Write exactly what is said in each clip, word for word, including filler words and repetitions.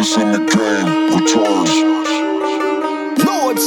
niggas in the game, returns. Lords.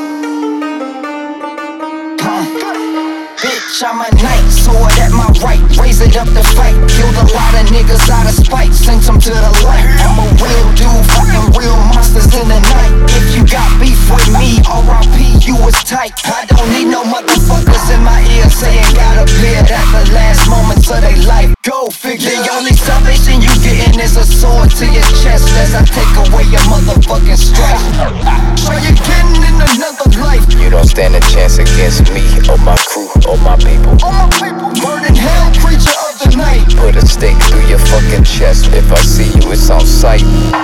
Huh. Bitch, I'm a knight, sword at my right, raise it up to fight. Killed a lot of niggas out of spite, sent them to the light. I'm a real dude, fighting real monsters in the night. If you got beef with me, R I P, you was tight. I don't need no motherfuckers in my ear saying got appeared at the last moments of their life. Go figure. The only salvation you getting is a sword to your chest as I take away your motherfucking strength. Try again in another life. You don't stand a chance against me or my crew or my people. All my people, burning hell, creature of the night. Put a stake through your fucking chest. If I see you, it's on sight.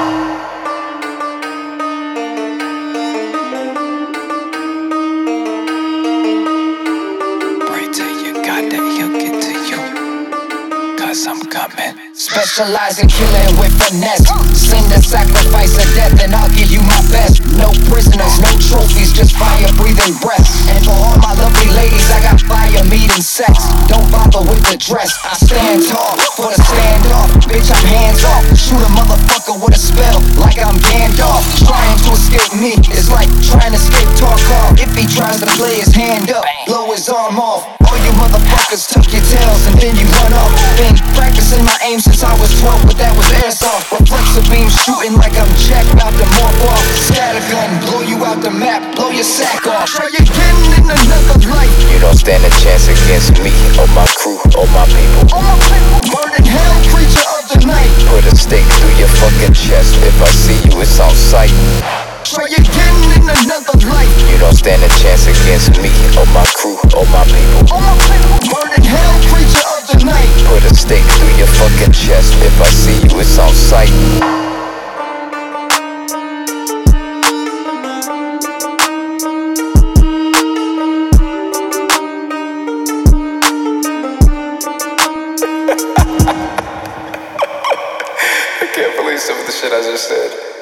Pray till you got that he'll get to you, 'cause I'm coming. Specialize in killing with finesse. Sing the sacrifice of death and I'll give you my best. No prisoners, no trophies, just fire breathing breath. And for all my lovely ladies, I got fire, meat, and sex. Don't bother with the dress, I stand tall for the standoff. Bitch, I'm hands off. Shoot a motherfucker with a spell like I'm Gandalf. Trying to escape me is like trying to escape Tarkov. If he tries to play his hand up, blow his arm off. All you motherfuckers tuck your tails and then you run off. Been practicing my aim since I was twelve, but that was airsoft. Reflexive beam shooting like I'm Jack, about to morph off. Scattergun, blow you out the map, blow your sack off. Try again in another life. You don't stand a chance against me or my crew or my people. All my people, burning hell, creature of the night. Put a stake through your fucking chest. If I see you, it's on sight. Try again in another life. You don't stand a chance against me or my crew or my people. All my people, burning hell, creature of the night. Put a stake through your fucking chest. If I see you, it's on sight. I can't believe some of the shit I just said.